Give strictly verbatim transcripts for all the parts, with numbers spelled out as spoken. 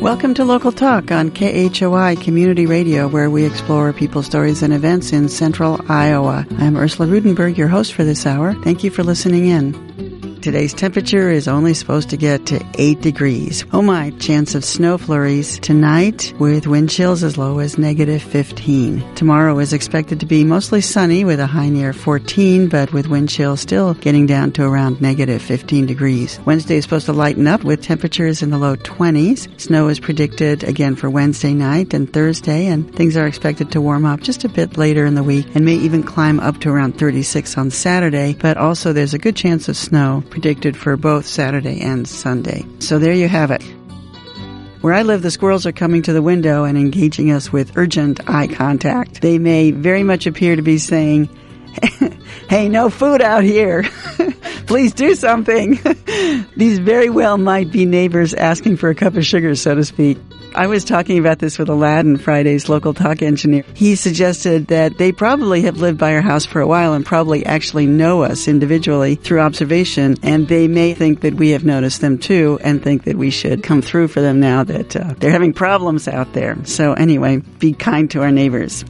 Welcome to Local Talk on K H O I Community Radio, where we explore people's stories and events in central Iowa. I'm Ursula Rudenberg, your host for this hour. Thank you for listening in. Today's temperature is only supposed to get to eight degrees. Oh my, chance of snow flurries tonight with wind chills as low as negative fifteen. Tomorrow is expected to be mostly sunny with a high near fourteen, but with wind chills still getting down to around negative fifteen degrees. Wednesday is supposed to lighten up with temperatures in the low twenties. Snow is predicted again for Wednesday night and Thursday, and things are expected to warm up just a bit later in the week and may even climb up to around thirty-six on Saturday, but also there's a good chance of snow predicted for both Saturday and Sunday. So there you have it. Where I live, the squirrels are coming to the window and engaging us with urgent eye contact. They may very much appear to be saying, "Hey, no food out here. Please do something." These very well might be neighbors asking for a cup of sugar, so to speak. I was talking about this with Aladdin, Friday's local talk engineer. He suggested that they probably have lived by our house for a while and probably actually know us individually through observation, and they may think that we have noticed them too and think that we should come through for them now that uh, they're having problems out there. So anyway, be kind to our neighbors.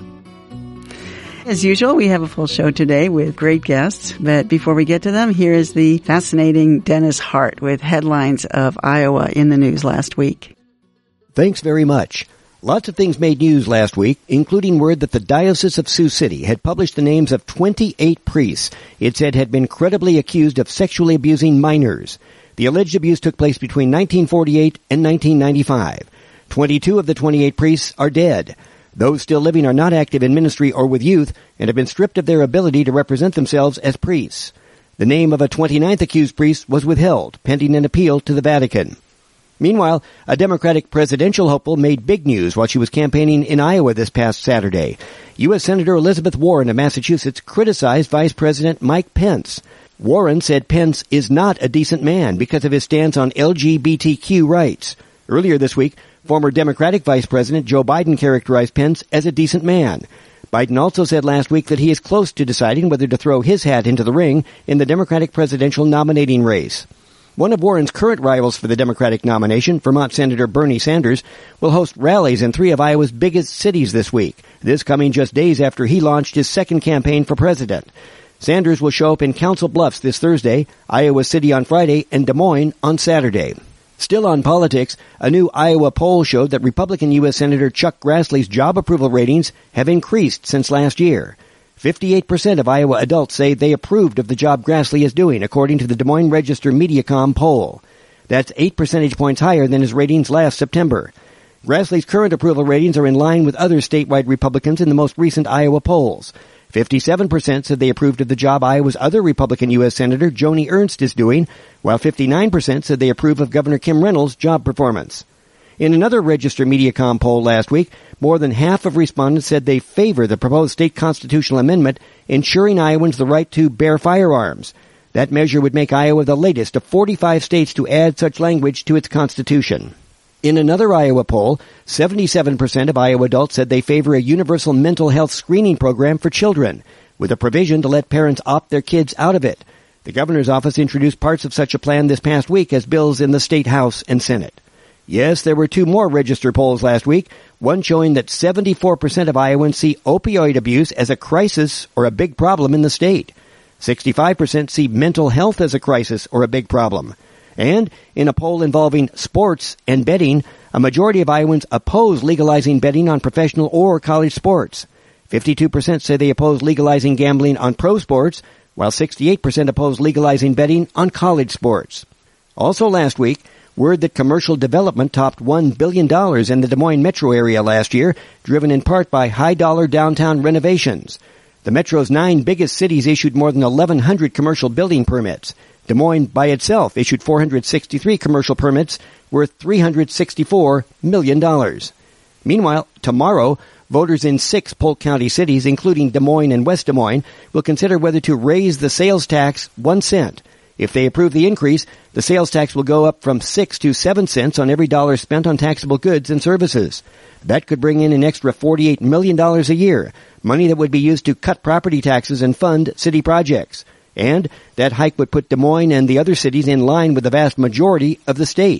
As usual, we have a full show today with great guests, but before we get to them, here is the fascinating Dennis Hart with headlines of Iowa in the news last week. Thanks very much. Lots of things made news last week, including word that the Diocese of Sioux City had published the names of twenty-eight priests it said had been credibly accused of sexually abusing minors. The alleged abuse took place between nineteen forty-eight and nineteen ninety-five. twenty-two of the twenty-eight priests are dead. Those still living are not active in ministry or with youth and have been stripped of their ability to represent themselves as priests. The name of a twenty-ninth accused priest was withheld, pending an appeal to the Vatican. Meanwhile, a Democratic presidential hopeful made big news while she was campaigning in Iowa this past Saturday. U S Senator Elizabeth Warren of Massachusetts criticized Vice President Mike Pence. Warren said Pence is not a decent man because of his stance on L G B T Q rights. Earlier this week, former Democratic Vice President Joe Biden characterized Pence as a decent man. Biden also said last week that he is close to deciding whether to throw his hat into the ring in the Democratic presidential nominating race. One of Warren's current rivals for the Democratic nomination, Vermont Senator Bernie Sanders, will host rallies in three of Iowa's biggest cities this week, this coming just days after he launched his second campaign for president. Sanders will show up in Council Bluffs this Thursday, Iowa City on Friday, and Des Moines on Saturday. Still on politics, a new Iowa poll showed that Republican U S Senator Chuck Grassley's job approval ratings have increased since last year. fifty-eight percent of Iowa adults say they approved of the job Grassley is doing, according to the Des Moines Register Mediacom poll. That's eight percentage points higher than his ratings last September. Grassley's current approval ratings are in line with other statewide Republicans in the most recent Iowa polls. fifty-seven percent said they approved of the job Iowa's other Republican U S Senator Joni Ernst is doing, while fifty-nine percent said they approve of Governor Kim Reynolds' job performance. In another Register Mediacom poll last week, more than half of respondents said they favor the proposed state constitutional amendment ensuring Iowans the right to bear firearms. That measure would make Iowa the latest of forty-five states to add such language to its constitution. In another Iowa poll, seventy-seven percent of Iowa adults said they favor a universal mental health screening program for children, with a provision to let parents opt their kids out of it. The governor's office introduced parts of such a plan this past week as bills in the state House and Senate. Yes, there were two more Register polls last week, one showing that seventy-four percent of Iowans see opioid abuse as a crisis or a big problem in the state. sixty-five percent see mental health as a crisis or a big problem. And in a poll involving sports and betting, a majority of Iowans oppose legalizing betting on professional or college sports. fifty-two percent say they oppose legalizing gambling on pro sports, while sixty-eight percent oppose legalizing betting on college sports. Also last week, word that commercial development topped one billion dollars in the Des Moines metro area last year, driven in part by high-dollar downtown renovations. The metro's nine biggest cities issued more than eleven hundred commercial building permits. Des Moines by itself issued four hundred sixty-three commercial permits worth three hundred sixty-four million dollars. Meanwhile, tomorrow, voters in six Polk County cities, including Des Moines and West Des Moines, will consider whether to raise the sales tax one cent. If they approve the increase, the sales tax will go up from six to seven cents on every dollar spent on taxable goods and services. That could bring in an extra forty-eight million dollars a year, money that would be used to cut property taxes and fund city projects. And that hike would put Des Moines and the other cities in line with the vast majority of the state.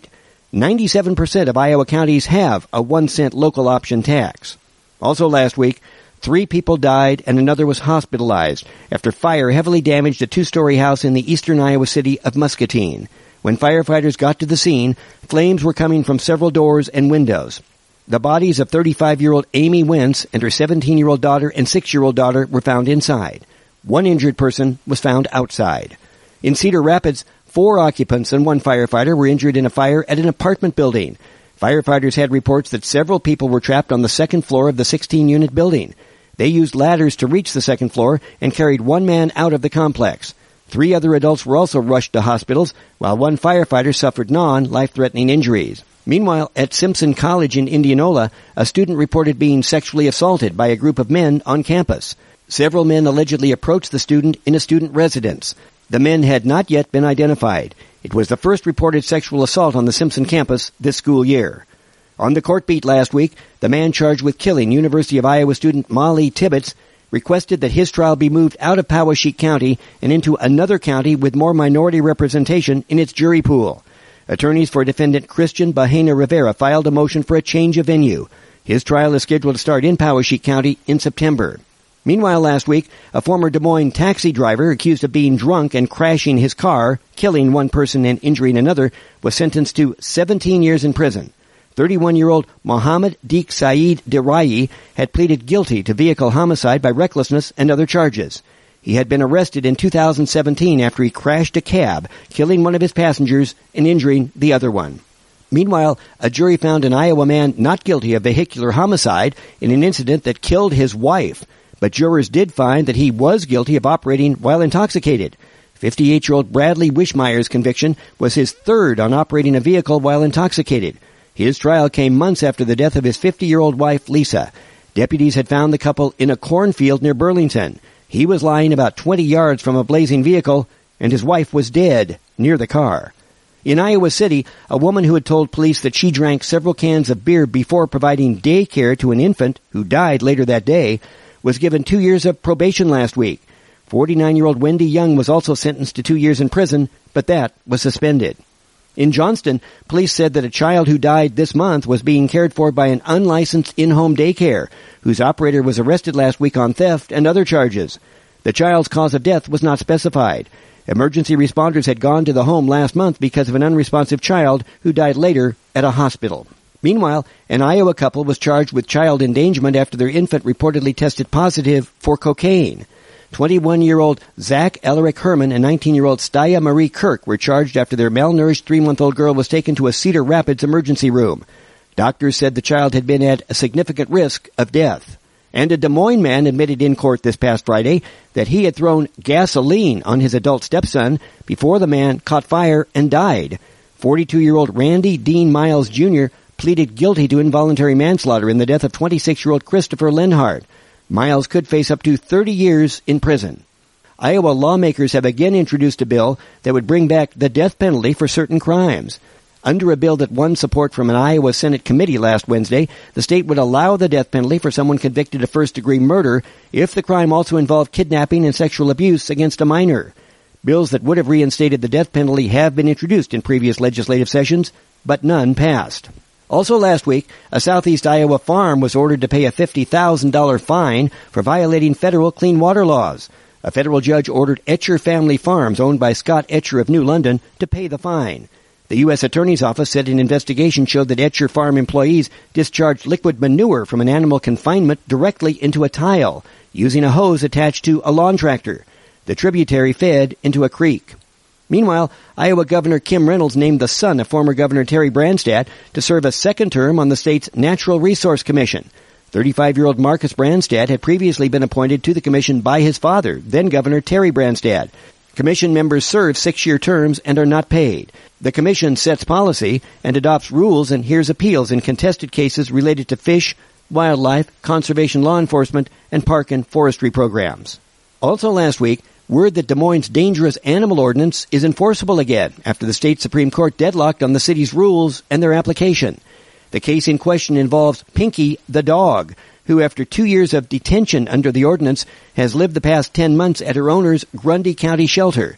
ninety-seven percent of Iowa counties have a one cent local option tax. Also last week, three people died and another was hospitalized after fire heavily damaged a two-story house in the eastern Iowa city of Muscatine. When firefighters got to the scene, flames were coming from several doors and windows. The bodies of thirty-five-year-old Amy Wentz and her seventeen-year-old daughter and six-year-old daughter were found inside. One injured person was found outside. In Cedar Rapids, four occupants and one firefighter were injured in a fire at an apartment building. Firefighters had reports that several people were trapped on the second floor of the sixteen-unit building. They used ladders to reach the second floor and carried one man out of the complex. Three other adults were also rushed to hospitals, while one firefighter suffered non-life-threatening injuries. Meanwhile, at Simpson College in Indianola, a student reported being sexually assaulted by a group of men on campus. Several men allegedly approached the student in a student residence. The men had not yet been identified. It was the first reported sexual assault on the Simpson campus this school year. On the court beat last week, the man charged with killing University of Iowa student Molly Tibbetts requested that his trial be moved out of Poweshiek County and into another county with more minority representation in its jury pool. Attorneys for defendant Christian Bahena Rivera filed a motion for a change of venue. His trial is scheduled to start in Poweshiek County in September. Meanwhile, last week, a former Des Moines taxi driver accused of being drunk and crashing his car, killing one person and injuring another, was sentenced to seventeen years in prison. thirty-one-year-old Mohammed Deek Saeed Dirayi had pleaded guilty to vehicle homicide by recklessness and other charges. He had been arrested in two thousand seventeen after he crashed a cab, killing one of his passengers and injuring the other one. Meanwhile, a jury found an Iowa man not guilty of vehicular homicide in an incident that killed his wife, but jurors did find that he was guilty of operating while intoxicated. fifty-eight-year-old Bradley Wishmeyer's conviction was his third on operating a vehicle while intoxicated. His trial came months after the death of his fifty-year-old wife, Lisa. Deputies had found the couple in a cornfield near Burlington. He was lying about twenty yards from a blazing vehicle, and his wife was dead near the car. In Iowa City, a woman who had told police that she drank several cans of beer before providing daycare to an infant who died later that day was given two years of probation last week. forty-nine-year-old Wendy Young was also sentenced to two years in prison, but that was suspended. In Johnston, police said that a child who died this month was being cared for by an unlicensed in-home daycare, whose operator was arrested last week on theft and other charges. The child's cause of death was not specified. Emergency responders had gone to the home last month because of an unresponsive child who died later at a hospital. Meanwhile, an Iowa couple was charged with child endangerment after their infant reportedly tested positive for cocaine. twenty-one-year-old Zach Ellerick Herman and nineteen-year-old Staya Marie Kirk were charged after their malnourished three-month-old girl was taken to a Cedar Rapids emergency room. Doctors said the child had been at a significant risk of death. And a Des Moines man admitted in court this past Friday that he had thrown gasoline on his adult stepson before the man caught fire and died. forty-two-year-old Randy Dean Miles Junior pleaded guilty to involuntary manslaughter in the death of twenty-six-year-old Christopher Lenhart. Miles could face up to thirty years in prison. Iowa lawmakers have again introduced a bill that would bring back the death penalty for certain crimes. Under a bill that won support from an Iowa Senate committee last Wednesday, the state would allow the death penalty for someone convicted of first-degree murder if the crime also involved kidnapping and sexual abuse against a minor. Bills that would have reinstated the death penalty have been introduced in previous legislative sessions, but none passed. Also last week, a southeast Iowa farm was ordered to pay a fifty thousand dollars fine for violating federal clean water laws. A federal judge ordered Etcher Family Farms, owned by Scott Etcher of New London, to pay the fine. The U S Attorney's Office said an investigation showed that Etcher Farm employees discharged liquid manure from an animal confinement directly into a tile, using a hose attached to a lawn tractor. The tributary fed into a creek. Meanwhile, Iowa Governor Kim Reynolds named the son of former Governor Terry Branstad to serve a second term on the state's Natural Resource Commission. thirty-five-year-old Marcus Branstad had previously been appointed to the commission by his father, then Governor Terry Branstad. Commission members serve six-year terms and are not paid. The commission sets policy and adopts rules and hears appeals in contested cases related to fish, wildlife, conservation law enforcement, and park and forestry programs. Also last week, word that Des Moines' dangerous animal ordinance is enforceable again after the state Supreme Court deadlocked on the city's rules and their application. The case in question involves Pinky the dog, who after two years of detention under the ordinance has lived the past ten months at her owner's Grundy County shelter.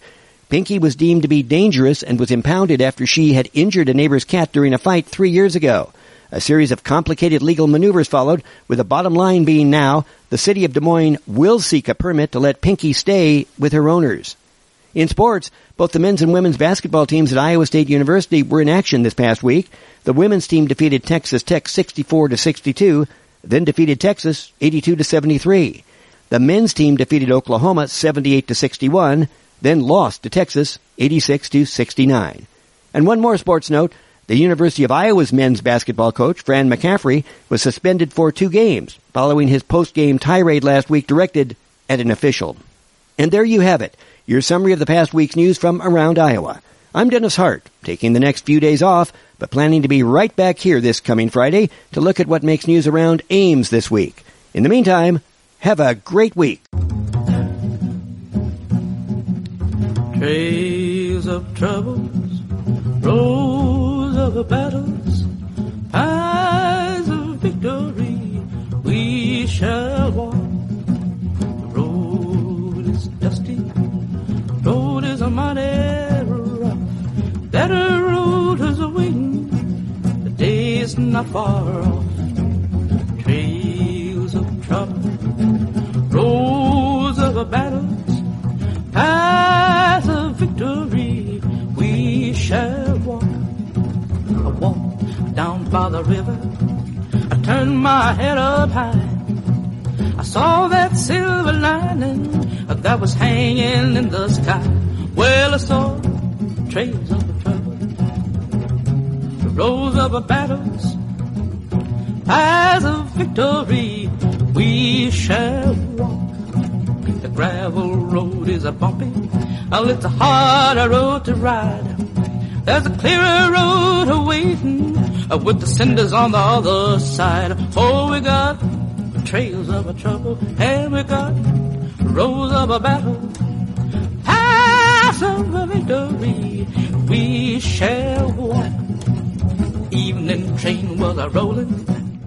Pinky was deemed to be dangerous and was impounded after she had injured a neighbor's cat during a fight three years ago. A series of complicated legal maneuvers followed, with the bottom line being now the city of Des Moines will seek a permit to let Pinky stay with her owners. In sports, both the men's and women's basketball teams at Iowa State University were in action this past week. The women's team defeated Texas Tech sixty-four to sixty-two, then defeated Texas eighty-two to seventy-three. The men's team defeated Oklahoma seventy-eight to sixty-one, then lost to Texas eighty-six to sixty-nine. And one more sports note, the University of Iowa's men's basketball coach, Fran McCaffrey, was suspended for two games following his post-game tirade last week directed at an official. And there you have it, your summary of the past week's news from around Iowa. I'm Dennis Hart, taking the next few days off, but planning to be right back here this coming Friday to look at what makes news around Ames this week. In the meantime, have a great week. Trails of troubles, roads of battles, paths of victory, we shall walk. The road is dusty, the road is a mighty rough, better road is awaiting, the day is not far off. Trails of trouble, roads of battles, paths of victory, we shall walk. I walked down by the river, I turned my head up high, I saw that silver lining that was hanging in the sky. Well, I saw trails of trouble, the roads of battles, paths of victory, we shall walk. The gravel road is a bumpy, oh, it's a harder road to ride. There's a clearer road awaiting, uh, with the cinders on the other side. Oh, we got trails of a trouble, and we got roads of a battle, paths of a victory, we shall walk. Evening train was a rolling.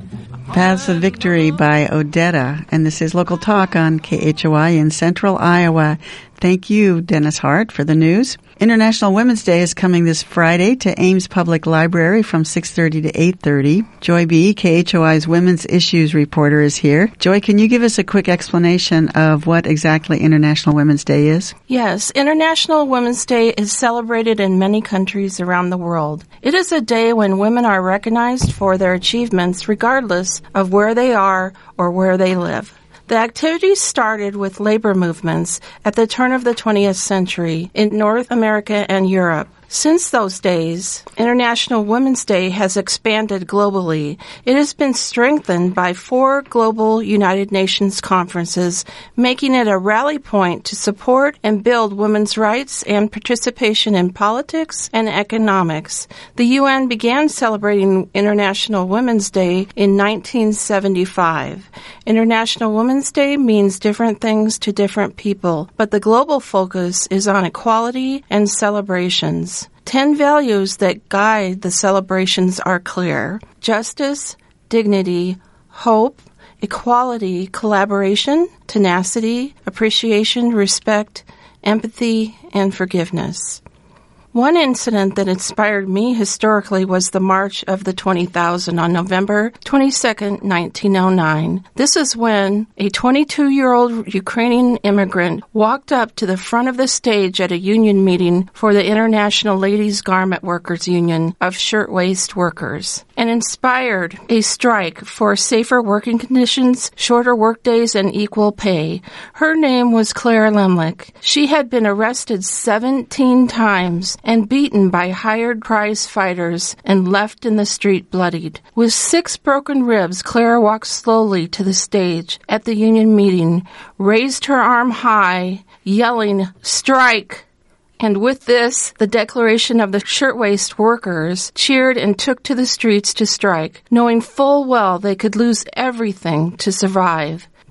Paths of Victory by Odetta, and this is Local Talk on K H O I in Central Iowa. Thank you, Dennis Hart, for the news. International Women's Day is coming this Friday to Ames Public Library from six thirty to eight thirty. Joy B., K H O I's Women's Issues reporter, is here. Joy, can you give us a quick explanation of what exactly International Women's Day is? Yes, International Women's Day is celebrated in many countries around the world. It is a day when women are recognized for their achievements regardless of where they are or where they live. The activities started with labor movements at the turn of the twentieth century in North America and Europe. Since those days, International Women's Day has expanded globally. It has been strengthened by four global United Nations conferences, making it a rally point to support and build women's rights and participation in politics and economics. The U N began celebrating International Women's Day in nineteen seventy-five. International Women's Day means different things to different people, but the global focus is on equality and celebrations. Ten values that guide the celebrations are clear: justice, dignity, hope, equality, collaboration, tenacity, appreciation, respect, empathy, and forgiveness. One incident that inspired me historically was the March of the twenty thousand on November twenty-second, nineteen oh nine. This is when a twenty-two-year-old Ukrainian immigrant walked up to the front of the stage at a union meeting for the International Ladies Garment Workers Union of Shirtwaist Workers and inspired a strike for safer working conditions, shorter workdays, and equal pay. Her name was Claire Lemlich. She had been arrested seventeen times and beaten by hired prize fighters and left in the street bloodied. With six broken ribs, Claire walked slowly to the stage at the union meeting, raised her arm high, yelling, "Strike!" And with this, the declaration of the shirtwaist workers cheered and took to the streets to strike, knowing full well they could lose everything to survive.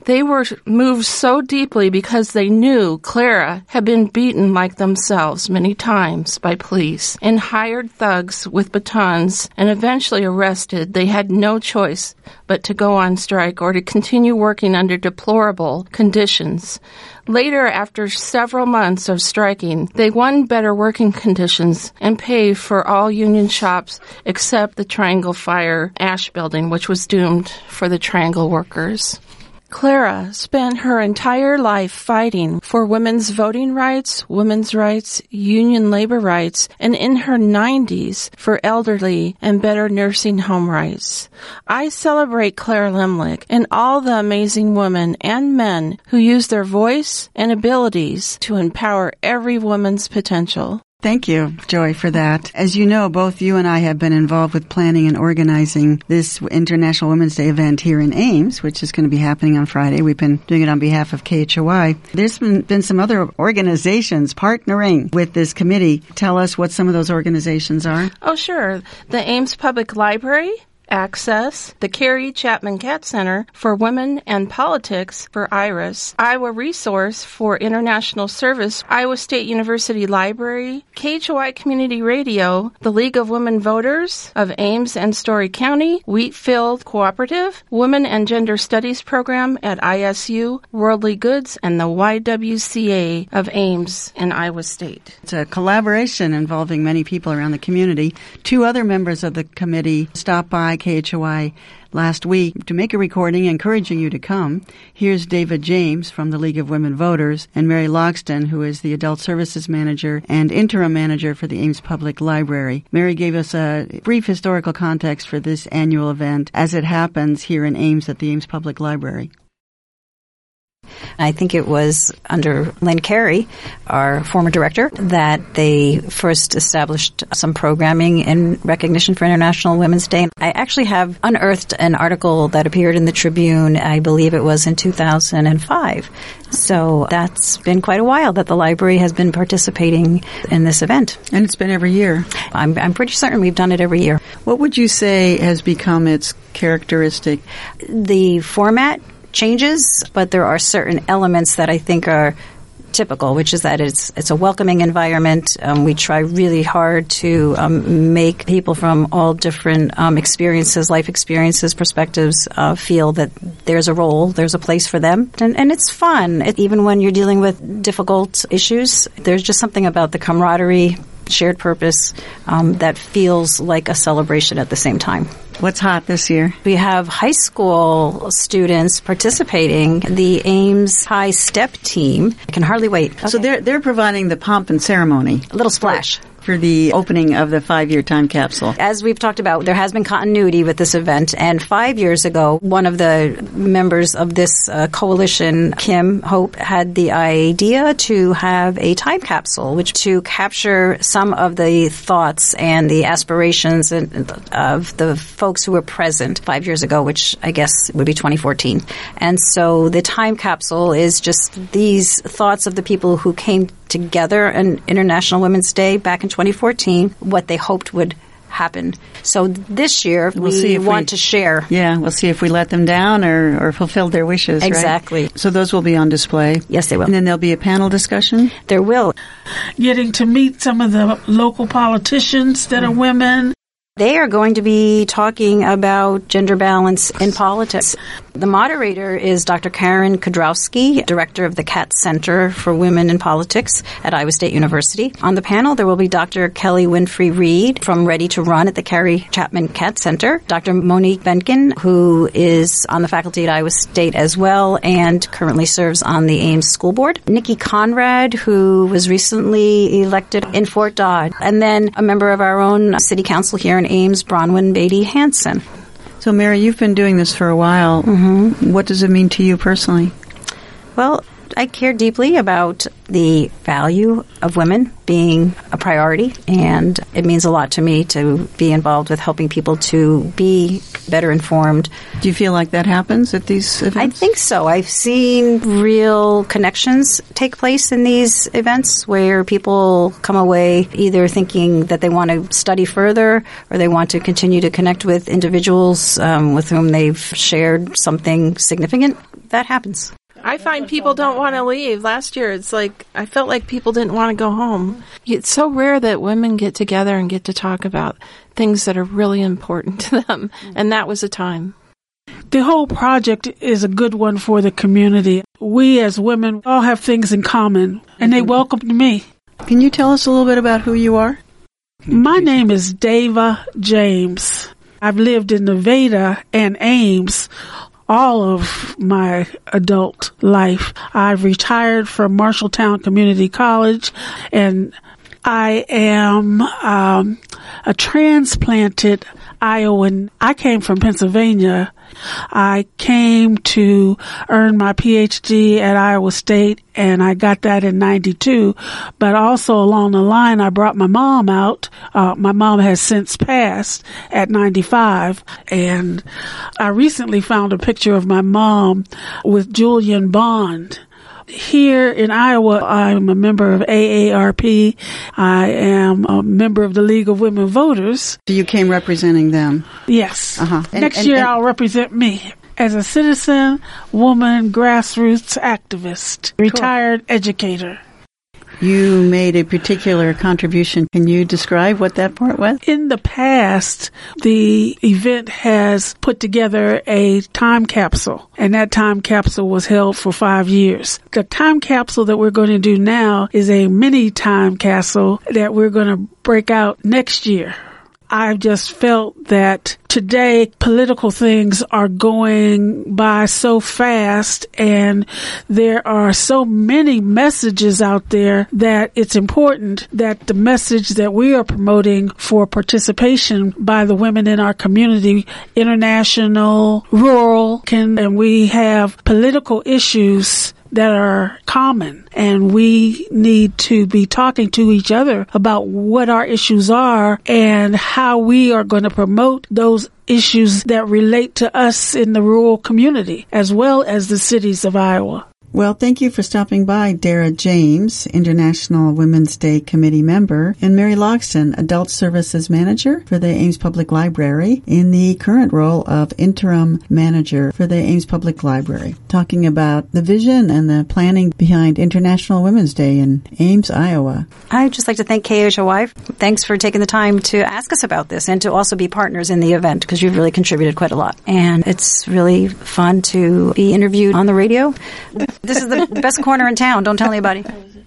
They were moved so deeply because they knew Clara had been beaten like themselves many times by police and hired thugs with batons and eventually arrested. They had no choice but to go on strike or to continue working under deplorable conditions. Later, after several months of striking, they won better working conditions and pay for all union shops except the Triangle Fire Ash Building, which was doomed for the Triangle workers. Clara spent her entire life fighting for women's voting rights, women's rights, union labor rights, and in her nineties for elderly and better nursing home rights. I celebrate Clara Limlich and all the amazing women and men who use their voice and abilities to empower every woman's potential. Thank you, Joy, for that. As you know, both you and I have been involved with planning and organizing this International Women's Day event here in Ames, which is going to be happening on Friday. We've been doing it on behalf of K H O I. There's been, been some other organizations partnering with this committee. Tell us what some of those organizations are. Oh, sure. The Ames Public Library, Access, the Carrie Chapman Cat Center for Women and Politics for IRIS, Iowa Resource for International Service, Iowa State University Library, K H O I Community Radio, the League of Women Voters of Ames and Story County, Wheatfield Cooperative, Women and Gender Studies Program at I S U, Worldly Goods, and the Y W C A of Ames and Iowa State. It's a collaboration involving many people around the community. Two other members of the committee stopped by K H O I last week to make a recording encouraging you to come. Here's David James from the League of Women Voters and Mary Logston, who is the Adult Services Manager and Interim Manager for the Ames Public Library. Mary gave us a brief historical context for this annual event as it happens here in Ames at the Ames Public Library. I think it was under Lynn Carey, our former director, that they first established some programming in recognition for International Women's Day. I actually have unearthed an article that appeared in the Tribune, I believe it was in two thousand five. So that's been quite a while that the library has been participating in this event. And it's been every year. I'm, I'm pretty certain we've done it every year. What would you say has become its characteristic? The format changes, but there are certain elements that I think are typical, which is that it's it's a welcoming environment. Um, we try really hard to um, make people from all different um, experiences, life experiences, perspectives, uh, feel that there's a role, there's a place for them. And, and it's fun. It, even when you're dealing with difficult issues, there's just something about the camaraderie, shared purpose, um, that feels like a celebration at the same time. What's hot this year? We have high school students participating. The Ames High Step team. I can hardly wait. Okay. So they're they're providing the pomp and ceremony. A little splash. For the opening of the five-year time capsule. As we've talked about, there has been continuity with this event. And five years ago, one of the members of this uh, coalition, Kim Hope, had the idea to have a time capsule, which to capture some of the thoughts and the aspirations of the folks who were present five years ago, which I guess would be twenty fourteen. And so the time capsule is just these thoughts of the people who came together on International Women's Day back in twenty fourteen, what they hoped would happen. So this year, we'll we see if want we, to share. Yeah, we'll see if we let them down or, or fulfilled their wishes, exactly. Right? So those will be on display. Yes, they will. And then there'll be a panel discussion? There will. Getting to meet some of the local politicians that are women. They are going to be talking about gender balance in politics. The moderator is Doctor Karen Kudrowski, director of the Cat Center for Women in Politics at Iowa State University. On the panel, there will be Doctor Kelly Winfrey Reed from Ready to Run at the Carrie Chapman Cat Center, Doctor Monique Benkin, who is on the faculty at Iowa State as well and currently serves on the Ames School Board, Nikki Conrad, who was recently elected in Fort Dodd, and then a member of our own city council here in Ames, Bronwyn Beatty Hansen. So, Mary, you've been doing this for a while. Mm-hmm. What does it mean to you personally? Well, I care deeply about the value of women being a priority, and it means a lot to me to be involved with helping people to be better informed. Do you feel like that happens at these events? I think so. I've seen real connections take place in these events where people come away either thinking that they want to study further or they want to continue to connect with individuals um, with whom they've shared something significant. That happens. I find people don't want to leave. Last year, it's like, I felt like people didn't want to go home. It's so rare that women get together and get to talk about things that are really important to them. And that was a time. The whole project is a good one for the community. We as women all have things in common, and they welcomed me. Can you tell us a little bit about who you are? My name is Dava James. I've lived in Nevada and Ames all of my adult life. I've retired from Marshalltown Community College, and I am um, a transplanted Iowan. I came from Pennsylvania. I came to earn my P H D at Iowa State, and I got that in ninety-two. But also along the line, I brought my mom out. Uh, my mom has since passed at ninety-five, and I recently found a picture of my mom with Julian Bond. Here in Iowa, I'm a member of A A R P. I am a member of the League of Women Voters. So you came representing them? Yes. Uh-huh. And, Next and, year, and, I'll represent me as a citizen, woman, grassroots activist, retired cool. educator. You made a particular contribution. Can you describe what that part was? In the past, the event has put together a time capsule, and that time capsule was held for five years. The time capsule that we're going to do now is a mini time capsule that we're going to break out next year. I've just felt that today political things are going by so fast, and there are so many messages out there that it's important that the message that we are promoting for participation by the women in our community, international, rural, can, and we have political issues that are common, and we need to be talking to each other about what our issues are and how we are going to promote those issues that relate to us in the rural community as well as the cities of Iowa. Well, thank you for stopping by, Dara James, International Women's Day Committee member, and Mary Logston, Adult Services Manager for the Ames Public Library, in the current role of Interim Manager for the Ames Public Library, talking about the vision and the planning behind International Women's Day in Ames, Iowa. I'd just like to thank K H O I. Thanks for taking the time to ask us about this and to also be partners in the event, because you've really contributed quite a lot. And it's really fun to be interviewed on the radio. This is the best corner in town. Don't tell anybody.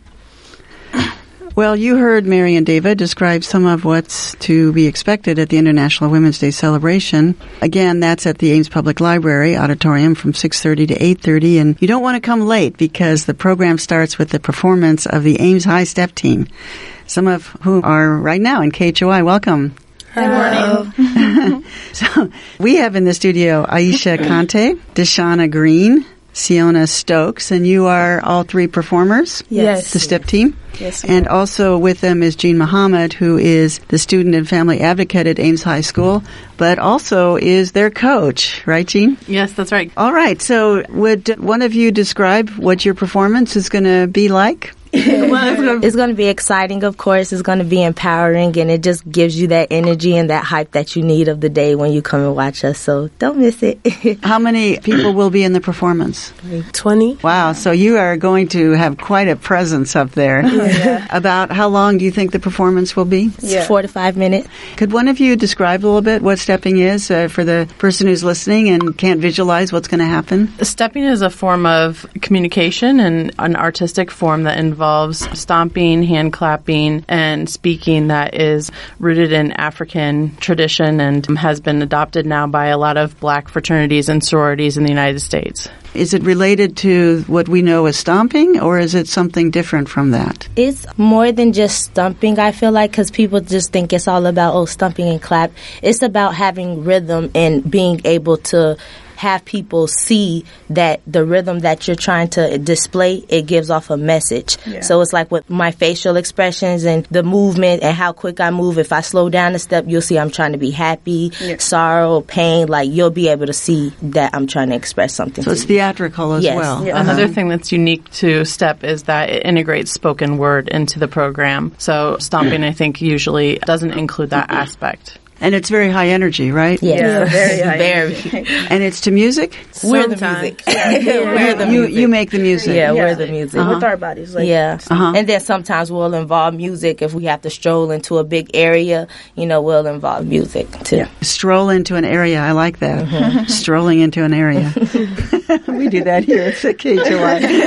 Well, you heard Mary and David describe some of what's to be expected at the International Women's Day celebration. Again, that's at the Ames Public Library auditorium from six thirty to eight thirty, and you don't want to come late because the program starts with the performance of the Ames High Step Team, some of whom are right now in K H O I. Welcome. Good morning. So we have in the studio Aisha Conte, Deshauna Green, Siona Stokes, and you are all three performers? Yes. The STEP team? Yes. And also with them is Jean Muhammad, who is the student and family advocate at Ames High School, but also is their coach. Right, Jean? Yes, that's right. All right. So would one of you describe what your performance is going to be like? Well, it's going to be exciting, of course. It's going to be empowering, and it just gives you that energy and that hype that you need of the day when you come and watch us. So don't miss it. How many people will be in the performance? twenty. Wow. So you are going to have quite a presence up there. Yeah. About how long do you think the performance will be? Yeah. Four to five minutes. Could one of you describe a little bit what stepping is uh, for the person who's listening and can't visualize what's going to happen? Stepping is a form of communication and an artistic form that involves stomping, hand clapping, and speaking that is rooted in African tradition and has been adopted now by a lot of black fraternities and sororities in the United States. Is it related to what we know as stomping, or is it something different from that? It's more than just stomping, I feel like, because people just think it's all about, oh, stomping and clap. It's about having rhythm and being able to have people see that the rhythm that you're trying to display, it gives off a message. Yeah. So it's like with my facial expressions and the movement and how quick I move. If I slow down a step, you'll see I'm trying to be happy, yeah. sorrow, pain. Like, you'll be able to see that I'm trying to express something. So it's you. theatrical as yes. well. Yeah. Uh-huh. Another thing that's unique to STEP is that it integrates spoken word into the program. So stomping, I think, usually doesn't include that aspect. And it's very high energy, right? Yes. Yeah, very high very. energy. And it's to music? We're the music. Yeah. Yeah. We're the you, music. you make the music. Yeah, yeah. we're the music. Uh-huh. With our bodies. Like, yeah. Uh-huh. And then sometimes we'll involve music. If we have to stroll into a big area, you know, we'll involve music too. Yeah. Stroll into an area. I like that. Mm-hmm. Strolling into an area. We do that here at K H O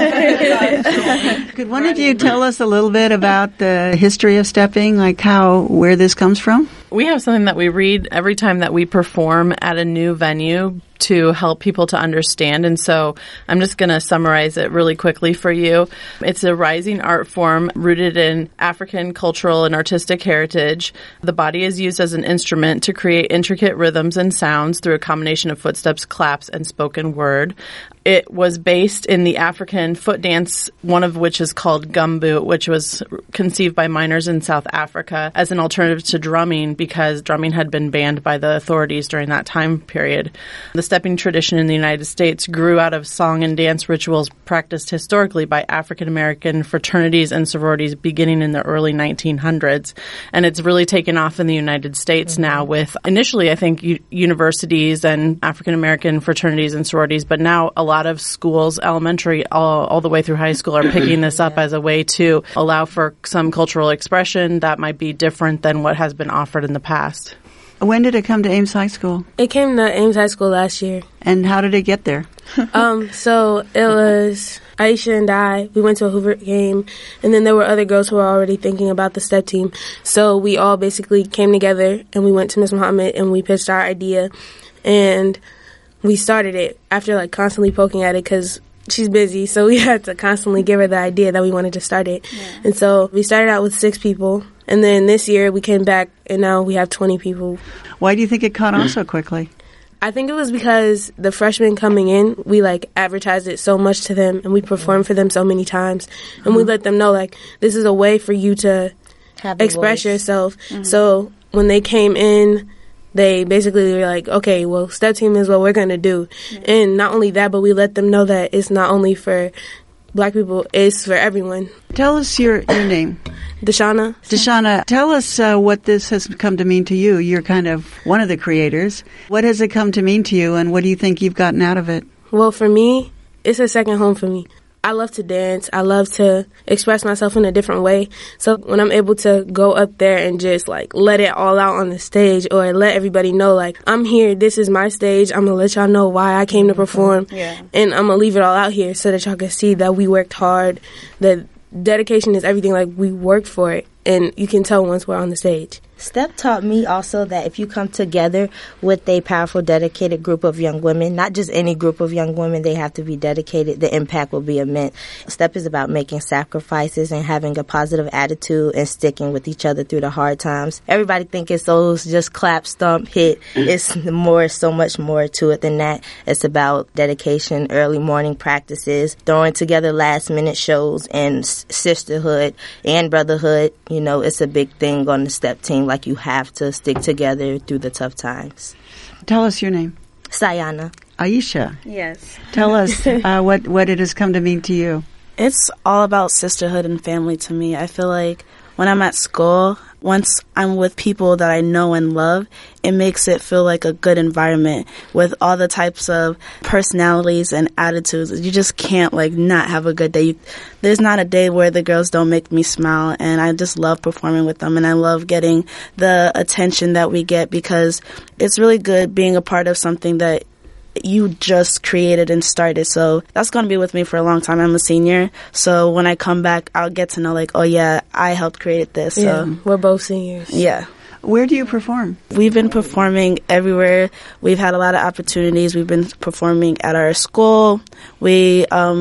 I. Could one of you tell us a little bit about the history of stepping, like how, where this comes from? We have something that we read every time that we perform at a new venue to help people to understand. And so I'm just going to summarize it really quickly for you. It's a rising art form rooted in African cultural and artistic heritage. The body is used as an instrument to create intricate rhythms and sounds through a combination of footsteps, claps, and spoken word. It was based in the African foot dance, one of which is called gumboot, which was conceived by miners in South Africa as an alternative to drumming because drumming had been banned by the authorities during that time period. The stepping tradition in the United States grew out of song and dance rituals practiced historically by African American fraternities and sororities beginning in the early nineteen hundreds. And it's really taken off in the United States mm-hmm. now with initially, I think, u- universities and African American fraternities and sororities, but now a lot of schools, elementary all, all the way through high school, are picking this up yeah. as a way to allow for some cultural expression that might be different than what has been offered in the past. When did it come to Ames High School? It came to Ames High School last year. And how did it get there? um, so it was Aisha and I. We went to a Hoover game, and then there were other girls who were already thinking about the STEP team. So we all basically came together, and we went to Miz Muhammad, and we pitched our idea, and we started it after like constantly poking at it because she's busy. So we had to constantly give her the idea that we wanted to start it. Yeah. And so we started out with six people. And then this year we came back and now we have twenty people. Why do you think it caught on so quickly? I think it was because the freshmen coming in, we like advertised it so much to them and we performed for them so many times. And mm-hmm. we let them know like this is a way for you to have express yourself. Mm-hmm. So when they came in, they basically were like, okay, well, STEP team is what we're going to do. Yeah. And not only that, but we let them know that it's not only for Black people, it's for everyone. Tell us your, your name. Deshauna. Deshauna, tell us uh, what this has come to mean to you. You're kind of one of the creators. What has it come to mean to you, and what do you think you've gotten out of it? Well, for me, it's a second home for me. I love to dance. I love to express myself in a different way. So when I'm able to go up there and just like let it all out on the stage or let everybody know like I'm here, this is my stage, I'm going to let y'all know why I came to perform. Yeah. And I'm going to leave it all out here so that y'all can see that we worked hard, that dedication is everything, like we worked for it. And you can tell once we're on the stage. STEP taught me also that if you come together with a powerful, dedicated group of young women, not just any group of young women, they have to be dedicated, the impact will be immense. STEP is about making sacrifices and having a positive attitude and sticking with each other through the hard times. Everybody think it's those just clap, stomp, hit. It's more, so much more to it than that. It's about dedication, early morning practices, throwing together last minute shows, and sisterhood and brotherhood. You know, it's a big thing on the STEP team. Like, you have to stick together through the tough times. Tell us your name. Sayana. Aisha. Yes. Tell us uh, what, what it has come to mean to you. It's all about sisterhood and family to me. I feel like when I'm at school, once I'm with people that I know and love, it makes it feel like a good environment with all the types of personalities and attitudes. You just can't, like, not have a good day. You, there's not a day where the girls don't make me smile, and I just love performing with them, and I love getting the attention that we get because it's really good being a part of something that you just created and started. So that's going to be with me for a long time. I'm a senior, so when I come back, I'll get to know, like, oh yeah, I helped create this. Yeah, so we're both seniors. Yeah. Where do you perform? We've been performing everywhere. We've had a lot of opportunities. We've been performing at our school. We um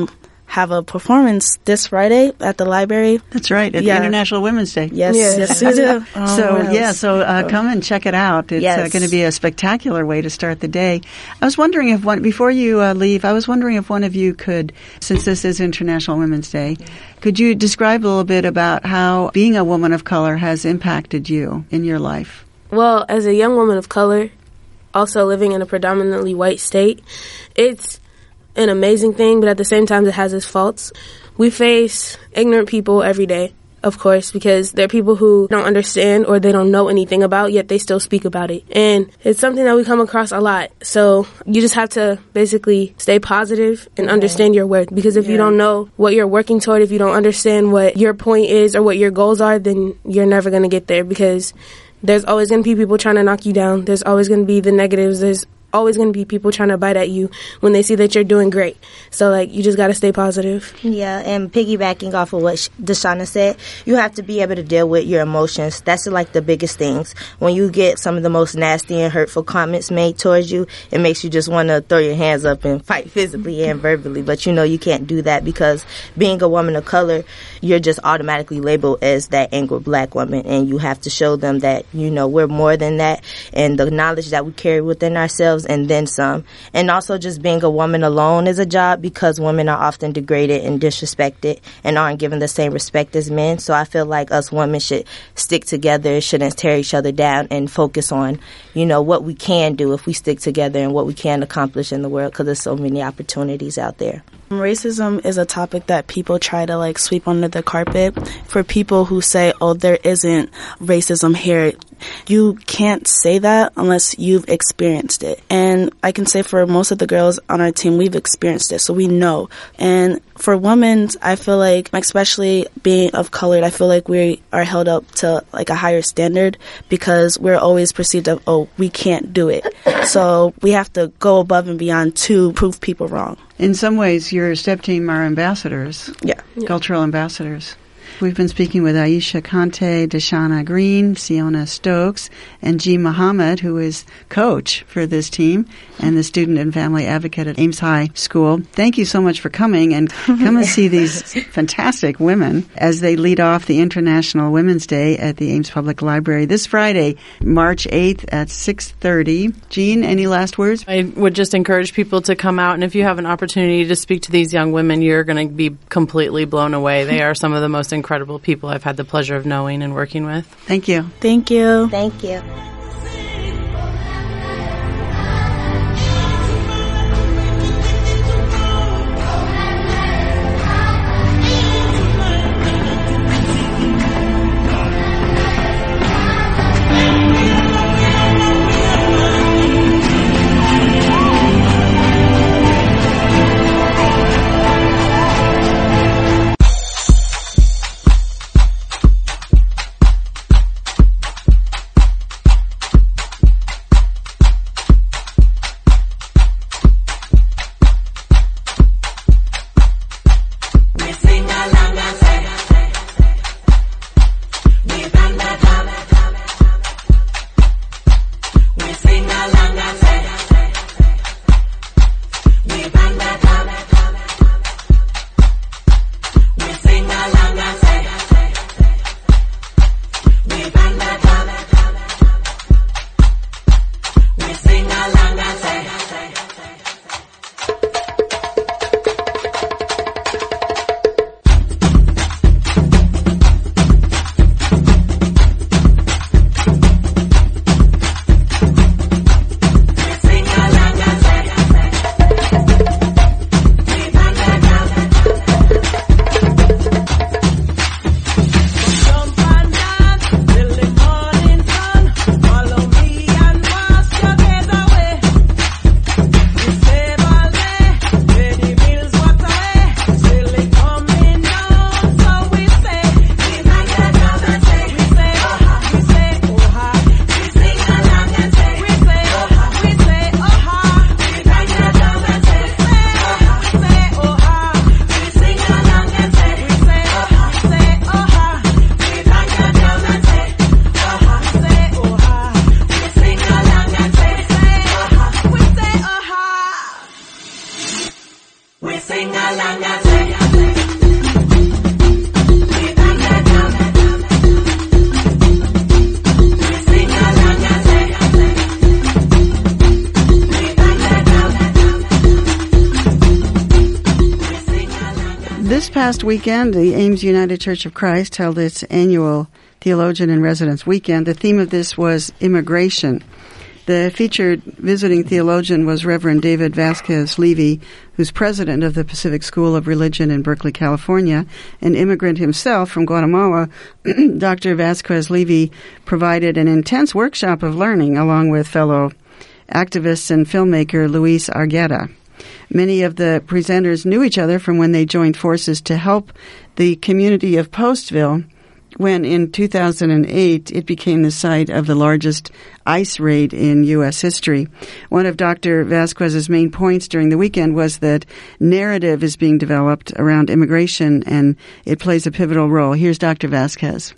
have a performance this Friday at the library. That's right, at yeah. International Women's Day. Yes, yes, yes we do. Oh, so, yeah, so uh, come and check it out. It's yes. uh, going to be a spectacular way to start the day. I was wondering if one, before you uh, leave, I was wondering if one of you could, since this is International Women's Day, could you describe a little bit about how being a woman of color has impacted you in your life? Well, as a young woman of color, also living in a predominantly white state, it's an amazing thing, but at the same time it has its faults. We face ignorant people every day, of course, because there are people who don't understand or they don't know anything about, yet they still speak about it. And it's something that we come across a lot. So you just have to basically stay positive and understand your worth, because if yeah. you don't know what you're working toward, if you don't understand what your point is or what your goals are, then you're never going to get there, because there's always going to be people trying to knock you down. There's always going to be the negatives. There's always going to be people trying to bite at you when they see that you're doing great. So, like, you just got to stay positive. Yeah, and piggybacking off of what Deshauna said, you have to be able to deal with your emotions. That's, like, the biggest things. When you get some of the most nasty and hurtful comments made towards you, it makes you just want to throw your hands up and fight physically and verbally. But, you know, you can't do that, because being a woman of color, you're just automatically labeled as that angry black woman, and you have to show them that, you know, we're more than that, and the knowledge that we carry within ourselves and then some. And also just being a woman alone is a job, because women are often degraded and disrespected and aren't given the same respect as men. So I feel like us women should stick together, shouldn't tear each other down, and focus on, you know, what we can do if we stick together and what we can accomplish in the world, because there's so many opportunities out there. Racism is a topic that people try to like sweep under the carpet. For people who say, oh, there isn't racism here, you can't say that unless you've experienced it. And I can say for most of the girls on our team, we've experienced it, so we know. And for women, I feel like, especially being of color, I feel like we are held up to like a higher standard, because we're always perceived of, oh, we can't do it. So we have to go above and beyond to prove people wrong. In some ways, your STEP team are ambassadors. Yeah. Cultural ambassadors. We've been speaking with Aisha Conte, Deshauna Green, Siona Stokes, and G. Muhammad, who is coach for this team and the student and family advocate at Ames High School. Thank you so much for coming, and come and see these fantastic women as they lead off the International Women's Day at the Ames Public Library this Friday, March eighth at six thirty. Jean, any last words? I would just encourage people to come out, and if you have an opportunity to speak to these young women, you're going to be completely blown away. They are some of the most incredible incredible people I've had the pleasure of knowing and working with. Thank you. Thank you. Thank you. We sing a lang a sing. past weekend, the Ames United Church of Christ held its annual Theologian in Residence weekend. The theme of this was immigration. The featured visiting theologian was Reverend David Vasquez Levy, who's president of the Pacific School of Religion in Berkeley, California. An immigrant himself from Guatemala, Doctor Vasquez Levy provided an intense workshop of learning along with fellow activist and filmmaker Luis Argueta. Many of the presenters knew each other from when they joined forces to help the community of Postville when in two thousand eight it became the site of the largest ICE raid in U S history. One of Doctor Vasquez's main points during the weekend was that narrative is being developed around immigration and it plays a pivotal role. Here's Doctor Vasquez.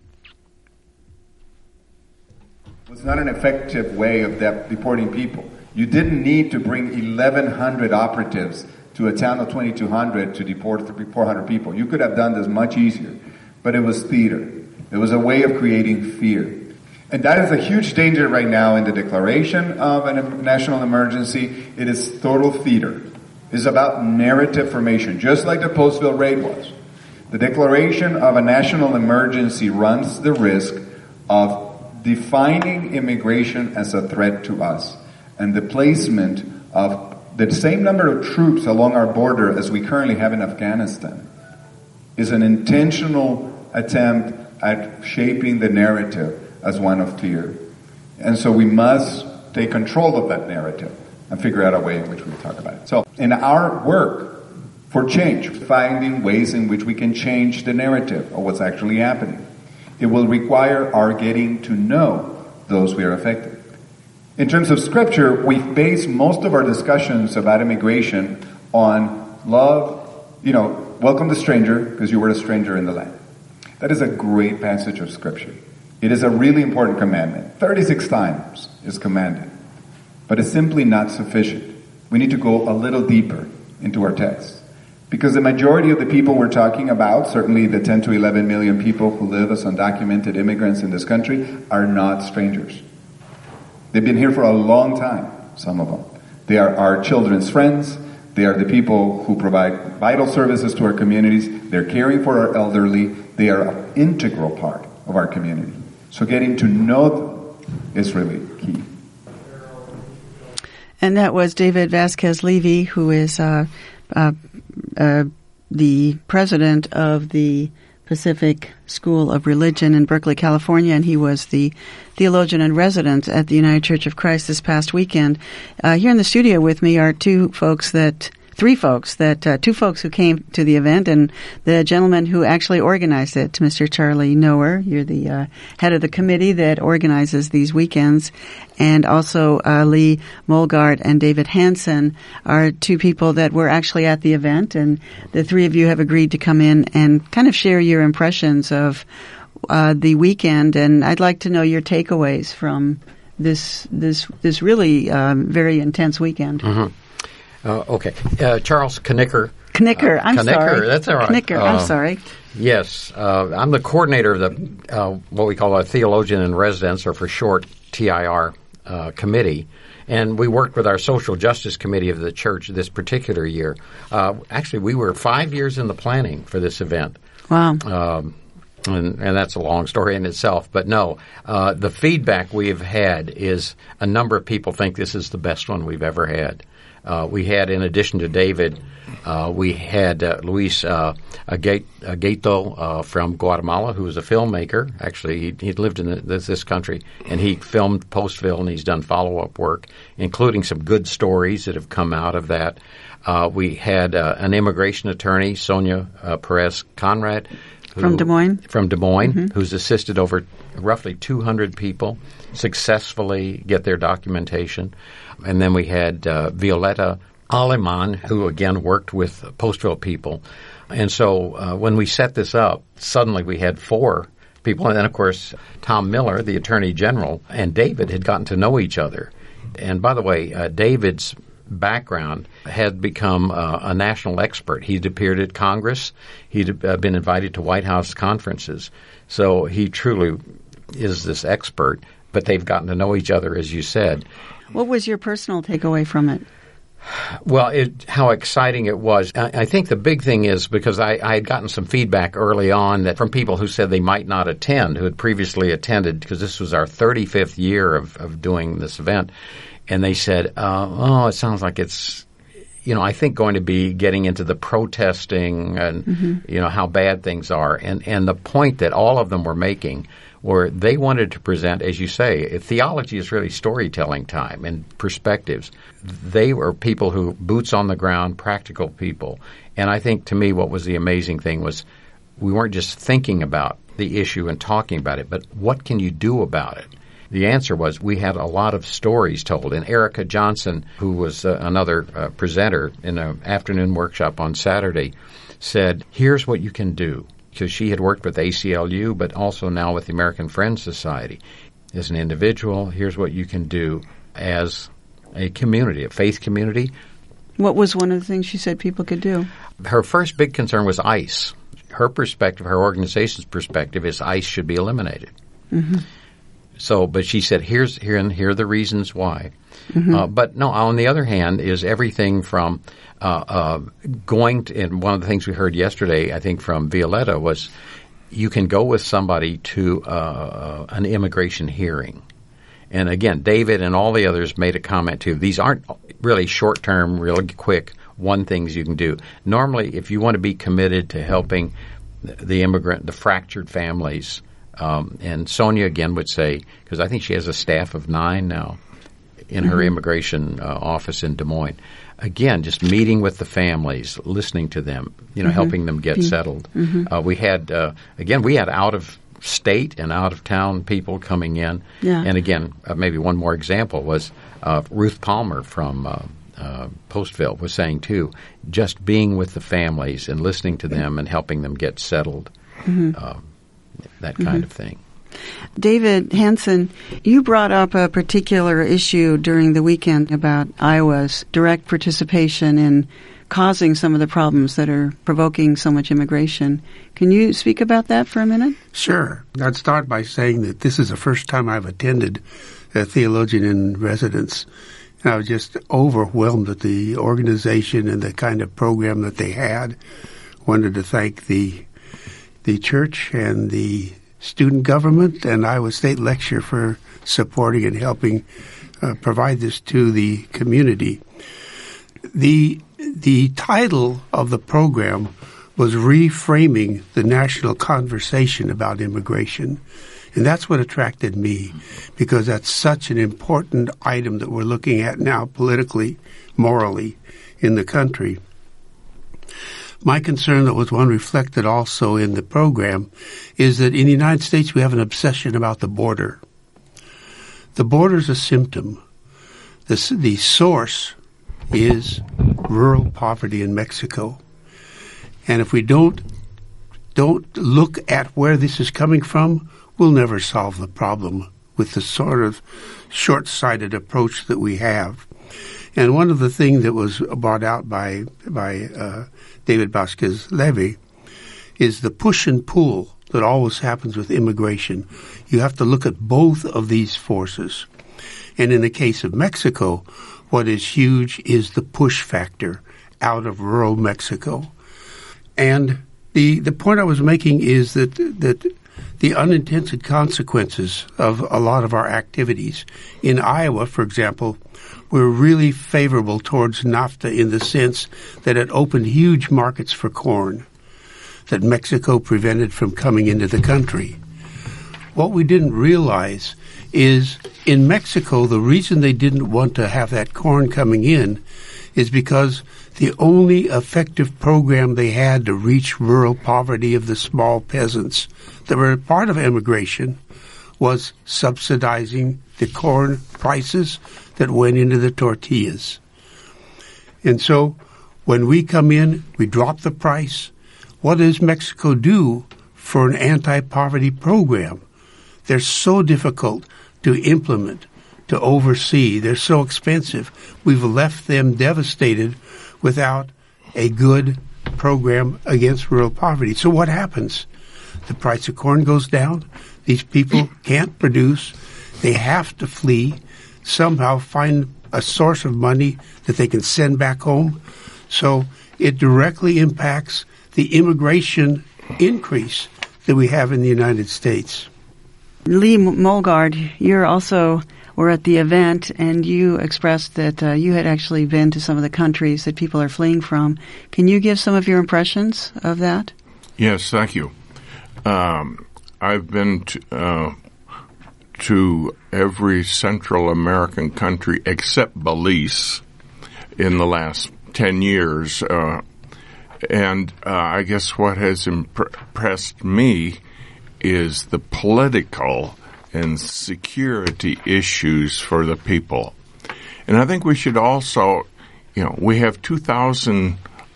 It's not an effective way of de- deporting people. You didn't need to bring eleven hundred operatives to a town of twenty-two hundred to deport four hundred people. You could have done this much easier, but it was theater. It was a way of creating fear. And that is a huge danger right now in the declaration of a national emergency. It is total theater. It's about narrative formation, just like the Postville raid was. The declaration of a national emergency runs the risk of defining immigration as a threat to us, and the placement of the same number of troops along our border as we currently have in Afghanistan is an intentional attempt at shaping the narrative as one of fear. And so we must take control of that narrative and figure out a way in which we talk about it. So in our work for change, finding ways in which we can change the narrative of what's actually happening, it will require our getting to know those we are affecting. In terms of scripture, we base most of our discussions about immigration on love, you know, welcome the stranger because you were a stranger in the land. That is a great passage of scripture. It is a really important commandment. thirty-six times is commanded, but it's simply not sufficient. We need to go a little deeper into our text because the majority of the people we're talking about, certainly the ten to eleven million people who live as undocumented immigrants in this country, are not strangers. They've been here for a long time, some of them. They are our children's friends. They are the people who provide vital services to our communities. They're caring for our elderly. They are an integral part of our community. So getting to know them is really key. And that was David Vasquez Levy, who is uh, uh, uh, the president of the Pacific School of Religion in Berkeley, California, and he was the theologian in residence at the United Church of Christ this past weekend. Uh, here in the studio with me are two folks that, three folks that, uh, two folks who came to the event, and the gentleman who actually organized it, Mister Charlie Noer. You're the uh, head of the committee that organizes these weekends, and also uh, Lee Molgard and David Hansen are two people that were actually at the event, and the three of you have agreed to come in and kind of share your impressions of uh, the weekend, and I'd like to know your takeaways from this this this really um, very intense weekend. Mm-hmm. Uh, okay. Uh, Charles Knicker. Knicker, uh, I'm Knicker, sorry. That's all right. Knicker, uh, I'm sorry. Yes. Uh, I'm the coordinator of the, uh, what we call a Theologian in Residence, or for short, T I R, uh, committee. And we worked with our Social Justice Committee of the church this particular year. Uh, actually, we were five years in the planning for this event. Wow. Um, And, and that's a long story in itself. But no, uh, the feedback we have had is a number of people think this is the best one we've ever had. Uh, we had, in addition to David, uh, we had uh, Luis uh, Argueta uh, from Guatemala, who was a filmmaker. Actually, he, he'd lived in the, this, this country, and he filmed Postville, and he's done follow-up work, including some good stories that have come out of that. Uh, we had uh, an immigration attorney, Sonia uh, Perez Conrad, who, from Des Moines, from Des Moines, mm-hmm. who's assisted over roughly two hundred people successfully get their documentation. And then we had uh, Violeta Aleman, who again worked with Postville people. And so uh, when we set this up, suddenly we had four people. And then, of course, Tom Miller, the Attorney General, and David had gotten to know each other. And by the way, uh, David's background had become uh, a national expert. He'd appeared at Congress. He'd uh, been invited to White House conferences. So he truly is this expert, but they've gotten to know each other, as you said. What was your personal takeaway from it? Well, it, how exciting it was. I, I think the big thing is because I, I had gotten some feedback early on that from people who said they might not attend, who had previously attended, because this was our thirty-fifth year of, of doing this event. And they said, uh, oh, it sounds like it's, you know, I think going to be getting into the protesting and, mm-hmm. you know, how bad things are. And, and the point that all of them were making were they wanted to present, as you say, theology is really storytelling time and perspectives. They were people who, boots on the ground, practical people. And I think to me what was the amazing thing was we weren't just thinking about the issue and talking about it, but what can you do about it? The answer was we had a lot of stories told. And Erica Johnson, who was uh, another uh, presenter in an afternoon workshop on Saturday, said, here's what you can do. Because she had worked with A C L U, but also now with the American Friends Society. As an individual, here's what you can do as a community, a faith community. What was one of the things she said people could do? Her first big concern was ICE. Her perspective, her organization's perspective, is ICE should be eliminated. Mm-hmm. So, but she said, here's here and here are the reasons why. Mm-hmm. Uh, but no, on the other hand, is everything from uh, uh, going to, and one of the things we heard yesterday, I think from Violetta, was you can go with somebody to uh, an immigration hearing. And again, David and all the others made a comment too. These aren't really short-term, really quick, one things you can do. Normally, if you want to be committed to helping the immigrant, the fractured families, Um, and Sonia, again, would say, because I think she has a staff of nine now in her mm-hmm. immigration uh, office in Des Moines. Again, just meeting with the families, listening to them, you know, mm-hmm. helping them get mm-hmm. settled. Mm-hmm. Uh, we had, uh, again, we had out-of-state and out-of-town people coming in. Yeah. And again, uh, maybe one more example was uh, Ruth Palmer from uh, uh, Postville was saying, too, just being with the families and listening to them and helping them get settled. Mm-hmm. Uh, that kind mm-hmm. of thing. David Hansen, you brought up a particular issue during the weekend about Iowa's direct participation in causing some of the problems that are provoking so much immigration. Can you speak about that for a minute? Sure. I'd start by saying that this is the first time I've attended a Theologian in Residence. And I was just overwhelmed at the organization and the kind of program that they had. Wanted to thank the the church and the student government and Iowa State Lecture for supporting and helping uh, provide this to the community. The the title of the program was Reframing the National Conversation About Immigration. And that's what attracted me, because that's such an important item that we're looking at now politically, morally, in the country. My concern that was one reflected also in the program is that in the United States we have an obsession about the border. The border is a symptom. The, the source is rural poverty in Mexico. And if we don't don't look at where this is coming from, we'll never solve the problem with the sort of short-sighted approach that we have. And one of the things that was brought out by by uh, David Vasquez-Levy is the push and pull that always happens with immigration. You have to look at both of these forces. And in the case of Mexico, what is huge is the push factor out of rural Mexico. And the the point I was making is that that the unintended consequences of a lot of our activities. In Iowa, for example, we're really favorable towards NAFTA in the sense that it opened huge markets for corn that Mexico prevented from coming into the country. What we didn't realize is in Mexico, the reason they didn't want to have that corn coming in is because the only effective program they had to reach rural poverty of the small peasants that were part of immigration was subsidizing the corn prices that went into the tortillas. And so when we come in, we drop the price. What does Mexico do for an anti-poverty program? They're so difficult to implement, to oversee. They're so expensive. We've left them devastated without a good program against rural poverty. So what happens? The price of corn goes down. These people can't produce. They have to flee, somehow find a source of money that they can send back home. So it directly impacts the immigration increase that we have in the United States. Lee Molgaard, you're also were at the event, and you expressed that uh, you had actually been to some of the countries that people are fleeing from. Can you give some of your impressions of that? Yes, thank you. Um, I've been to, uh, to every Central American country except Belize in the last ten years. Uh, and uh, I guess what has impressed me is the political and security issues for the people. And I think we should also, you know, we have two thousand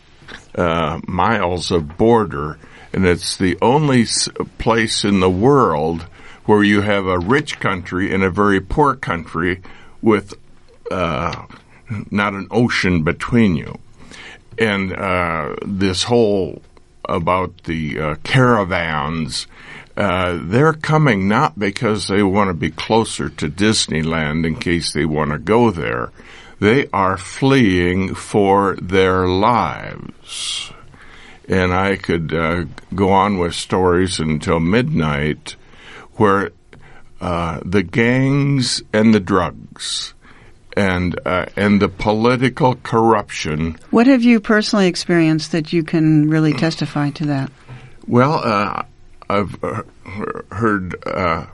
uh, miles of border, and it's the only s- place in the world where you have a rich country and a very poor country with uh, not an ocean between you. And uh, this whole about the uh, caravans, uh, they're coming not because they want to be closer to Disneyland in case they want to go there. They are fleeing for their lives. And I could uh, go on with stories until midnight where uh, the gangs and the drugs and uh, and the political corruption. What have you personally experienced that you can really testify to that? Well, uh, I've uh, heard uh,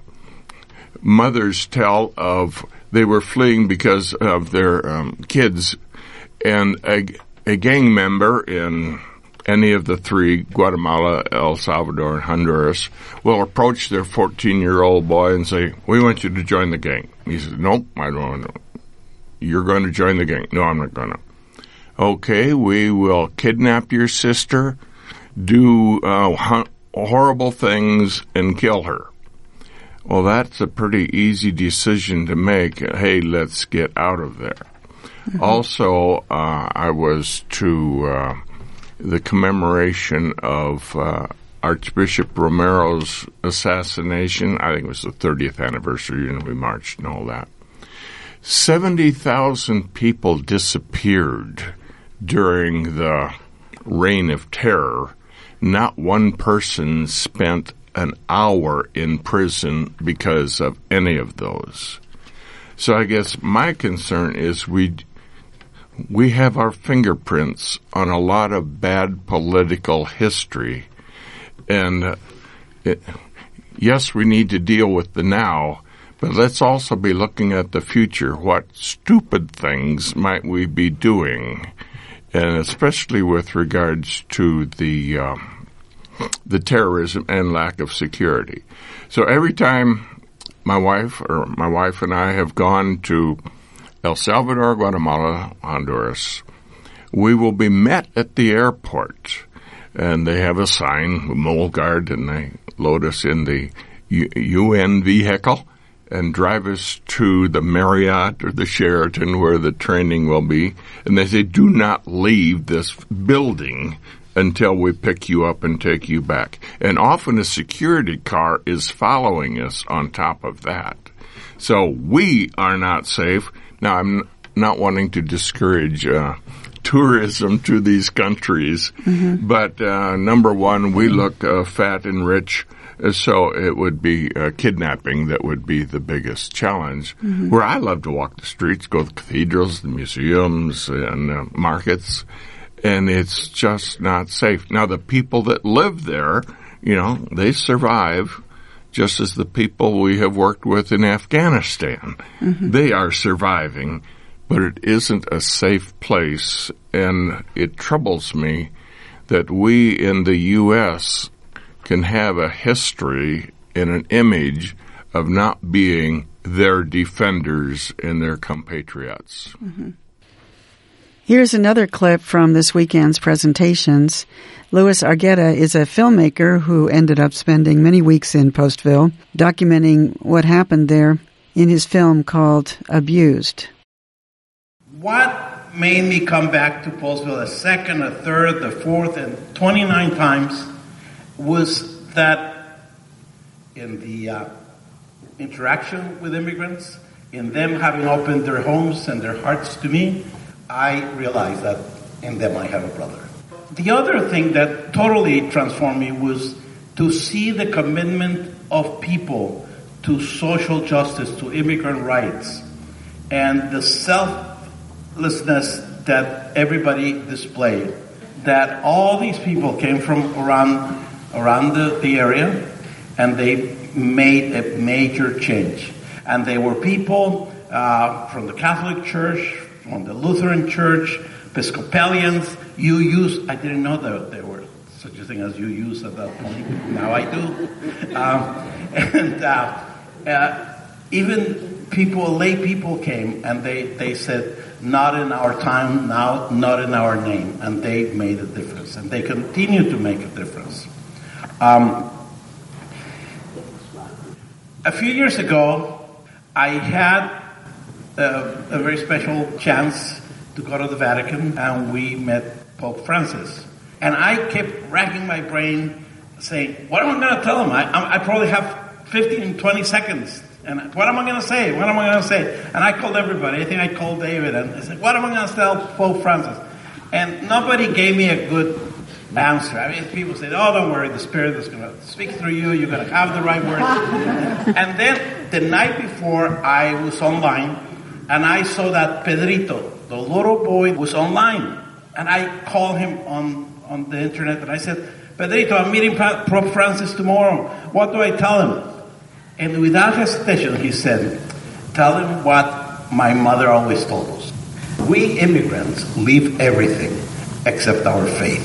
mothers tell of they were fleeing because of their um, kids, and a, a gang member in any of the three, Guatemala, El Salvador, and Honduras, will approach their fourteen-year-old boy and say, "We want you to join the gang." He says, "Nope, I don't want to." "You're going to join the gang." "No, I'm not going to." "Okay, we will kidnap your sister, do uh, hun- horrible things, and kill her." Well, that's a pretty easy decision to make. Hey, let's get out of there. Mm-hmm. Also, uh, I was to uh, the commemoration of uh, Archbishop Romero's assassination. I think it was the thirtieth anniversary, and we marched and all that. seventy thousand people disappeared during the reign of terror. Not one person spent an hour in prison because of any of those. So I guess my concern is we we have our fingerprints on a lot of bad political history. And it, yes, we need to deal with the now, but let's also be looking at the future. What stupid things might we be doing? And especially with regards to the uh, the terrorism and lack of security. So every time my wife or my wife and I have gone to El Salvador, Guatemala, Honduras, we will be met at the airport. And they have a sign, Molgaard, and they load us in the U- UN vehicle and drive us to the Marriott or the Sheraton where the training will be. And they say, "Do not leave this building until we pick you up and take you back." And often a security car is following us on top of that. So we are not safe. Now, I'm not wanting to discourage uh, tourism to these countries, mm-hmm. but uh, number one, we look uh, fat and rich. So it would be uh, kidnapping that would be the biggest challenge. Mm-hmm. Where I love to walk the streets, go to the cathedrals, the museums, and uh, markets, and it's just not safe. Now, the people that live there, you know, they survive just as the people we have worked with in Afghanistan. Mm-hmm. They are surviving, but it isn't a safe place, and it troubles me that we in the U S can have a history and an image of not being their defenders and their compatriots. Mm-hmm. Here's another clip from this weekend's presentations. Luis Argueta is a filmmaker who ended up spending many weeks in Postville, documenting what happened there in his film called Abused. What made me come back to Postville a second, a third, the fourth, and twenty-nine times was that in the uh, interaction with immigrants, in them having opened their homes and their hearts to me, I realized that in them I have a brother. The other thing that totally transformed me was to see the commitment of people to social justice, to immigrant rights, and the selflessness that everybody displayed. That all these people came from around around the, the area, and they made a major change. And they were people uh, from the Catholic Church, from the Lutheran Church, Episcopalians, U Us. I didn't know that there were such a thing as U Us at that point. Now I do. Um, and uh, uh, even people, lay people came, and they, they said, not in our time, now, not in our name. And they made a difference. And they continue to make a difference. Um, a few years ago, I had a, a very special chance to go to the Vatican, and we met Pope Francis. And I kept racking my brain saying, what am I going to tell him? I, I probably have fifteen, twenty seconds. And what am I going to say? What am I going to say? And I called everybody. I think I called David. And I said, what am I going to tell Pope Francis? And nobody gave me a good answer. I mean, people said, oh, don't worry. The Spirit is going to speak through you. You're going to have the right words. And then the night before, I was online. And I saw that Pedrito, the little boy, was online. And I called him on, on the internet. And I said, Pedrito, I'm meeting Pope Francis tomorrow. What do I tell him? And without hesitation, he said, tell him what my mother always told us. We immigrants leave everything except our faith.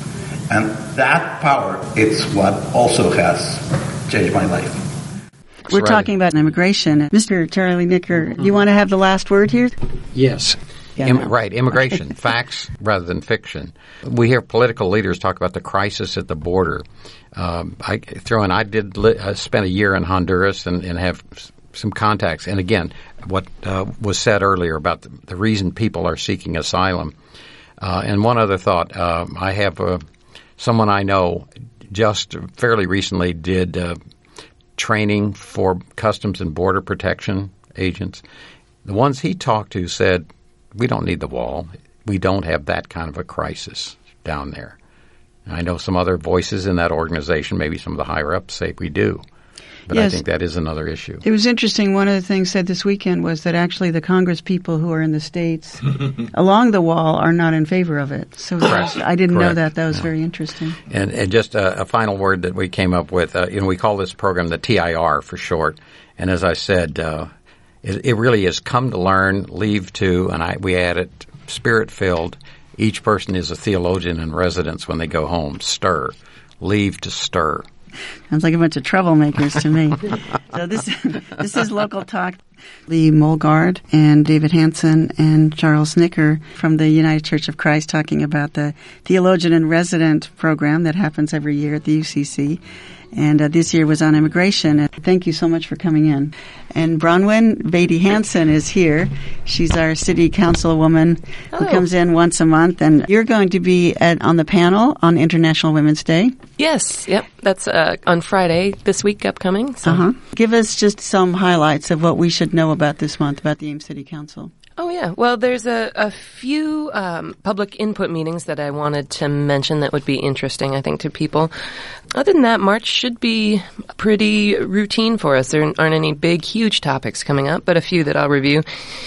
And that power is what also has changed my life. We're right. talking about immigration. Mister Charlie Nicker, mm-hmm. you want to have the last word here? Yes. Yeah, Im- no. Right, immigration, facts rather than fiction. We hear political leaders talk about the crisis at the border. Um, I throw in, I did li- uh, spend a year in Honduras and, and have s- some contacts. And again, what uh, was said earlier about the, the reason people are seeking asylum. Uh, and one other thought, uh, I have uh, someone I know just fairly recently did uh, training for Customs and Border Protection agents. The ones he talked to said, we don't need the wall. We don't have that kind of a crisis down there. And I know some other voices in that organization, maybe some of the higher-ups, say we do. But yes. I think that is another issue. It was interesting. One of the things said this weekend was that actually the Congress people who are in the states along the wall are not in favor of it. So was, I didn't Correct. know that. That was yeah. very interesting. And, and just a, a final word that we came up with. Uh, you know, we call this program the T I R for short. And as I said, uh, it, it really is come to learn, leave to, and I, we added spirit-filled. Each person is a theologian in residence when they go home. Stir. Leave to stir. Sounds like a bunch of troublemakers to me. So this this is Local Talk. Lee Molgard and David Hansen and Charles Nicker from the United Church of Christ talking about the Theologian in Resident program that happens every year at the U C C. And uh, this year was on immigration. And thank you so much for coming in. And Bronwyn Beatty Hansen is here. She's our city councilwoman who oh. comes in once a month. And you're going to be at, on the panel on International Women's Day. Yes, yep. That's uh, on Friday this week upcoming. So. Uh-huh. Give us just some highlights of what we should know about this month about the Ames City Council. Oh, yeah. Well, there's a, a few um, public input meetings that I wanted to mention that would be interesting, I think, to people. Other than that, March should be pretty routine for us. There aren't any big, huge topics coming up, but a few that I'll review.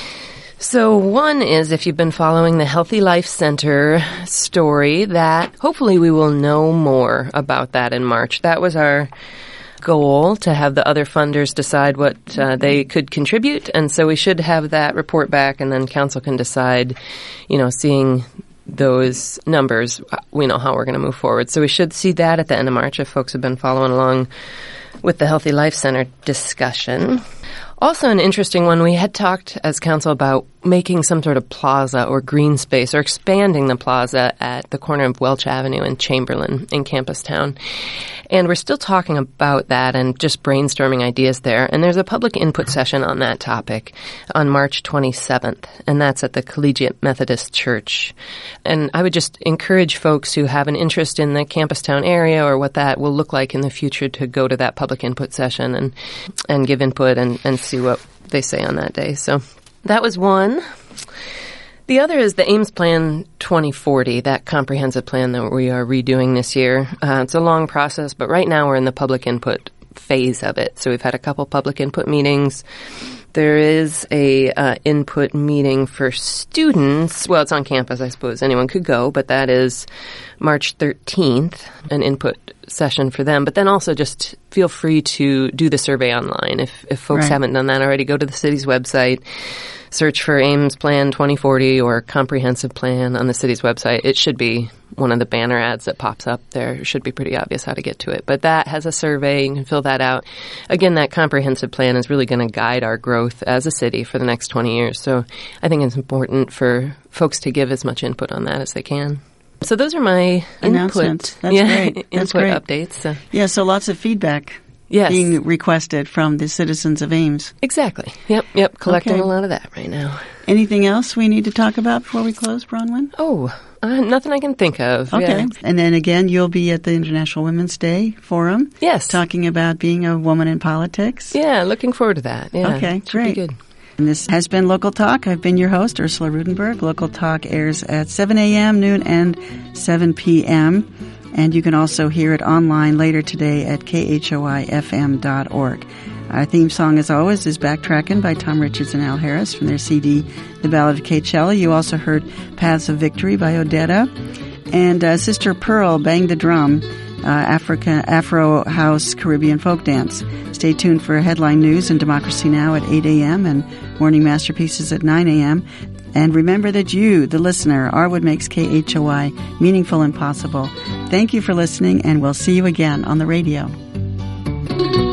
So one is, if you've been following the Healthy Life Center story, that hopefully we will know more about that in March. That was our goal, to have the other funders decide what uh, they could contribute. And so we should have that report back, and then council can decide, you know, seeing those numbers, we know how we're going to move forward. So we should see that at the end of March if folks have been following along with the Healthy Life Center discussion. Also an interesting one, we had talked as council about making some sort of plaza or green space or expanding the plaza at the corner of Welch Avenue and Chamberlain in Campus Town. And we're still talking about that and just brainstorming ideas there. And there's a public input session on that topic on March twenty-seventh, and that's at the Collegiate Methodist Church. And I would just encourage folks who have an interest in the Campus Town area or what that will look like in the future to go to that public input session and, and give input and and, and see what they say on that day. So that was one. The other is the Ames Plan twenty forty, that comprehensive plan that we are redoing this year. Uh, it's a long process, but right now we're in the public input phase of it. So we've had a couple public input meetings. There is a uh, input meeting for students. Well, it's on campus, I suppose. Anyone could go, but that is March thirteenth, an input session for them. But then also just feel free to do the survey online. If, if folks Right. haven't done that already, go to the city's website, search for Ames Plan twenty forty or Comprehensive Plan on the city's website. It should be one of the banner ads that pops up there. It should be pretty obvious how to get to it. But that has a survey. You can fill that out. Again, that comprehensive plan is really going to guide our growth as a city for the next twenty years. So I think it's important for folks to give as much input on that as they can. So those are my Announcements. input, That's yeah, great. That's input great. updates. So. Yeah, so lots of feedback Yes. being requested from the citizens of Ames. Exactly. Yep, yep. Collecting Okay. a lot of that right now. Anything else we need to talk about before we close, Bronwyn? Oh, uh, nothing I can think of. Okay. Yeah. And then again, you'll be at the International Women's Day Forum. Yes. Talking about being a woman in politics. Yeah, looking forward to that. Yeah. Okay, Should great. be good. And this has been Local Talk. I've been your host, Ursula Rudenberg. Local Talk airs at seven a.m., noon, and seven p.m. And you can also hear it online later today at K H O I F M dot org. Our theme song, as always, is Backtrackin' by Tom Richards and Al Harris from their C D, The Ballad of Kate Shelley. You also heard Paths of Victory by Odetta. And uh, Sister Pearl, Bang the Drum, uh, Africa, Afro House Caribbean Folk Dance. Stay tuned for headline news and Democracy Now! At eight a.m. and Morning Masterpieces at nine a.m. And remember that you, the listener, are what makes K H O I meaningful and possible. Thank you for listening, and we'll see you again on the radio.